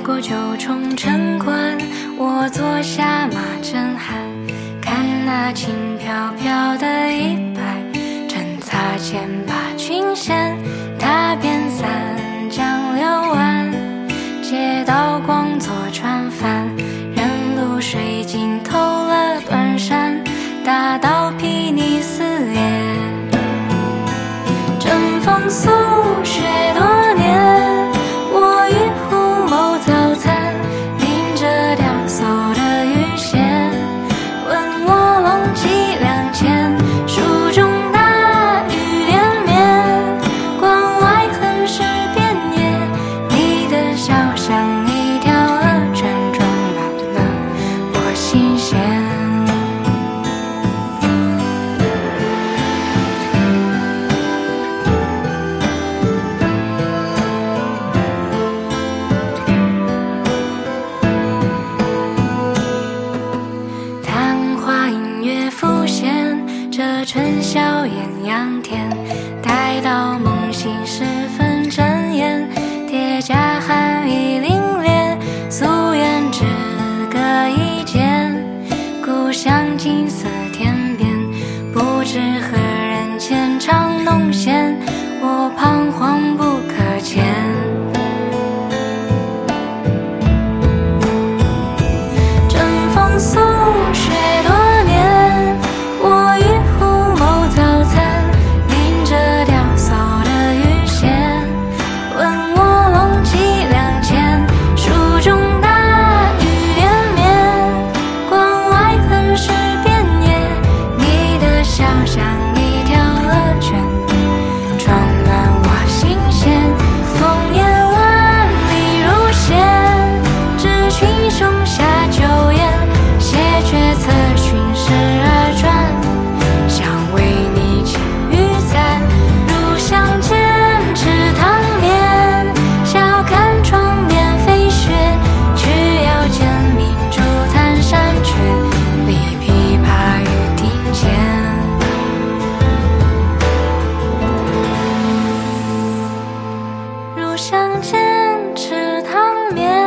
过九重城关，我坐下马正酣，看那轻飘飘的衣摆，正擦肩把裙掀，踏遍三江六湾，街道光作船帆，人路水尽透了短衫，大道睥睨四野，正风宿雪多年，我与虎谋早餐，拎着钓叟的鱼线，问我龙几两钱，书中大雨连绵，关外横尸遍野，你的笑像一条河，全装满了我心弦。这春宵艳阳天，待到梦醒时分睁眼，铁甲寒意凛冽，夙愿只隔一剑，故乡景色天边，不知何人牵肠弄弦，我彷徨不可前。正风宿雪多年，我与虎谋早餐，拎着钓叟的鱼线，问我龙几两钱，书中大雨连绵，关外横尸遍野，你的笑像一条河，全装满我心弦，烽烟万里如线，知群雄下酒宴，谢绝策寻时而转，想为你轻雨伞，如相见吃汤面，笑看窗边飞雪，却要见明珠弹山雀，立琵琶于庭前。如相见吃汤面，